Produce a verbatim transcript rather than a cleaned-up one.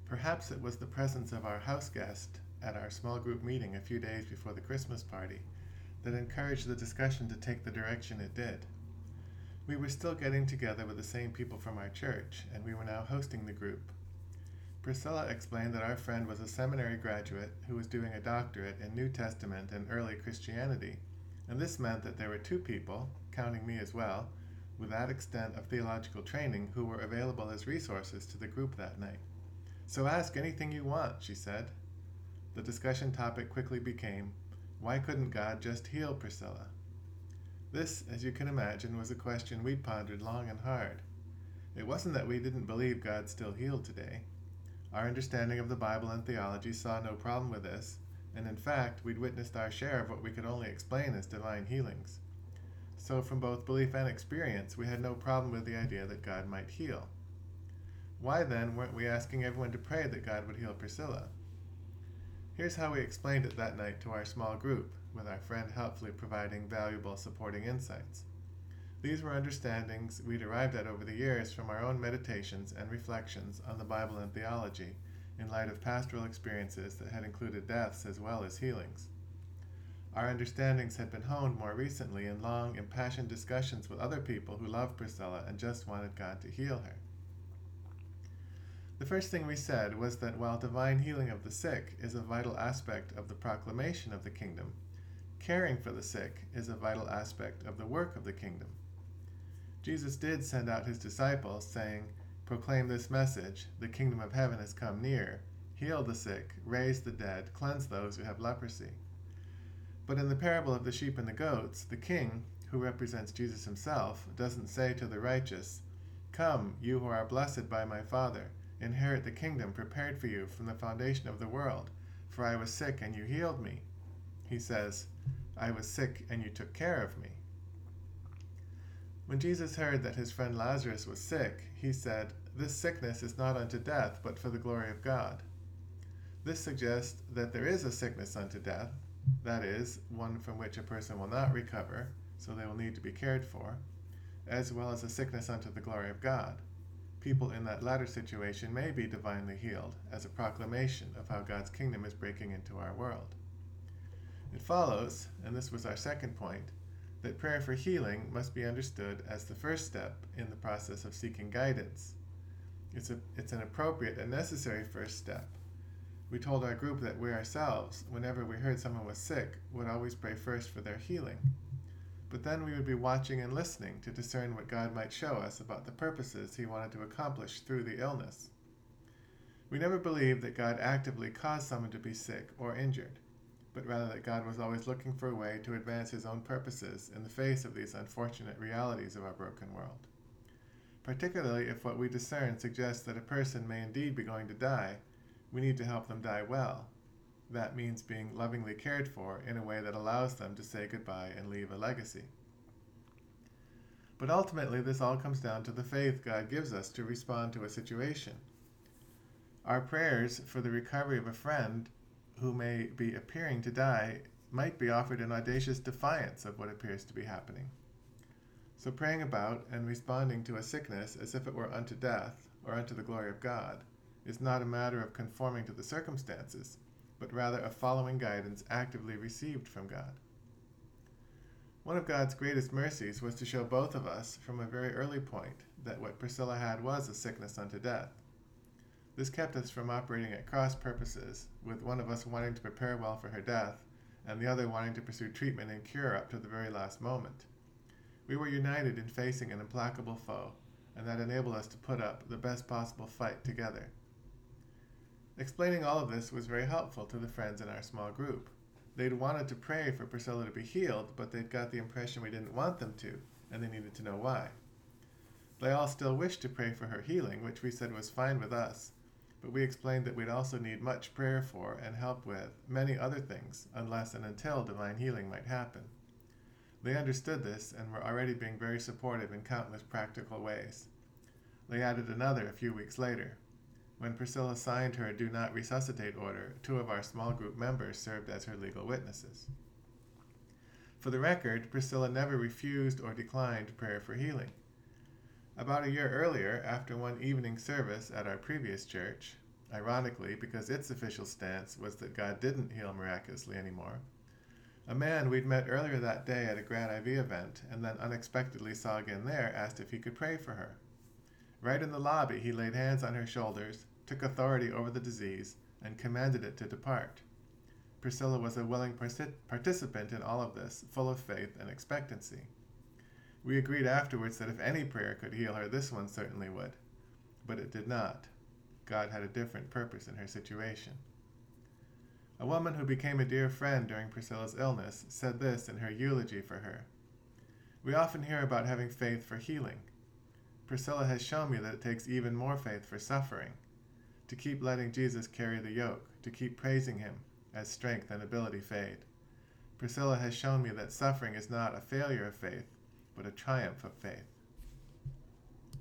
Perhaps it was the presence of our house guest at our small group meeting a few days before the Christmas party that encouraged the discussion to take the direction it did. We were still getting together with the same people from our church, and we were now hosting the group. Priscilla explained that our friend was a seminary graduate who was doing a doctorate in New Testament and early Christianity, and this meant that there were two people, counting me as well, with that extent of theological training who were available as resources to the group that night. "So ask anything you want," she said. The discussion topic quickly became, why couldn't God just heal Priscilla? This, as you can imagine, was a question we'd pondered long and hard. It wasn't that we didn't believe God still healed today. Our understanding of the Bible and theology saw no problem with this, and in fact, we'd witnessed our share of what we could only explain as divine healings. So from both belief and experience, we had no problem with the idea that God might heal. Why then weren't we asking everyone to pray that God would heal Priscilla? Here's how we explained it that night to our small group, with our friend helpfully providing valuable supporting insights. These were understandings we'd arrived at over the years from our own meditations and reflections on the Bible and theology, in light of pastoral experiences that had included deaths as well as healings. Our understandings had been honed more recently in long, impassioned discussions with other people who loved Priscilla and just wanted God to heal her. The first thing we said was that while divine healing of the sick is a vital aspect of the proclamation of the kingdom, caring for the sick is a vital aspect of the work of the kingdom. Jesus did send out his disciples, saying, "Proclaim this message, the kingdom of heaven has come near, heal the sick, raise the dead, cleanse those who have leprosy." But in the parable of the sheep and the goats, the king, who represents Jesus himself, doesn't say to the righteous, "Come, you who are blessed by my Father, inherit the kingdom prepared for you from the foundation of the world, for I was sick and you healed me." He says, "I was sick and you took care of me." When Jesus heard that his friend Lazarus was sick, he said, "This sickness is not unto death, but for the glory of God." This suggests that there is a sickness unto death, that is, one from which a person will not recover, so they will need to be cared for, as well as a sickness unto the glory of God. People in that latter situation may be divinely healed, as a proclamation of how God's kingdom is breaking into our world. It follows, and this was our second point, that prayer for healing must be understood as the first step in the process of seeking guidance. It's, a, it's an appropriate and necessary first step. We told our group that we ourselves, whenever we heard someone was sick, would always pray first for their healing. But then we would be watching and listening to discern what God might show us about the purposes he wanted to accomplish through the illness. We never believed that God actively caused someone to be sick or injured, but rather that God was always looking for a way to advance his own purposes in the face of these unfortunate realities of our broken world. Particularly if what we discern suggests that a person may indeed be going to die, we need to help them die well. That means being lovingly cared for in a way that allows them to say goodbye and leave a legacy. But ultimately, this all comes down to the faith God gives us to respond to a situation. Our prayers for the recovery of a friend who may be appearing to die might be offered in audacious defiance of what appears to be happening. So praying about and responding to a sickness as if it were unto death or unto the glory of God is not a matter of conforming to the circumstances, but rather of following guidance actively received from God. One of God's greatest mercies was to show both of us from a very early point that what Priscilla had was a sickness unto death. This kept us from operating at cross purposes, with one of us wanting to prepare well for her death, and the other wanting to pursue treatment and cure up to the very last moment. We were united in facing an implacable foe, and that enabled us to put up the best possible fight together. Explaining all of this was very helpful to the friends in our small group. They'd wanted to pray for Priscilla to be healed, but they'd got the impression we didn't want them to, and they needed to know why. They all still wished to pray for her healing, which we said was fine with us, but we explained that we'd also need much prayer for and help with many other things, unless and until divine healing might happen. They understood this and were already being very supportive in countless practical ways. They added another a few weeks later. When Priscilla signed her do not resuscitate order, two of our small group members served as her legal witnesses. For the record, Priscilla never refused or declined prayer for healing. About a year earlier, after one evening service at our previous church, ironically because its official stance was that God didn't heal miraculously anymore. A man we'd met earlier that day at a Grad I V event and then unexpectedly saw again there asked if he could pray for her. Right in the lobby, he laid hands on her shoulders, took authority over the disease, and commanded it to depart. Priscilla was a willing participant in all of this, full of faith and expectancy. We agreed afterwards that if any prayer could heal her, this one certainly would. But it did not. God had a different purpose in her situation. A woman who became a dear friend during Priscilla's illness said this in her eulogy for her. We often hear about having faith for healing. Priscilla has shown me that it takes even more faith for suffering, to keep letting Jesus carry the yoke, to keep praising him as strength and ability fade. Priscilla has shown me that suffering is not a failure of faith, but a triumph of faith.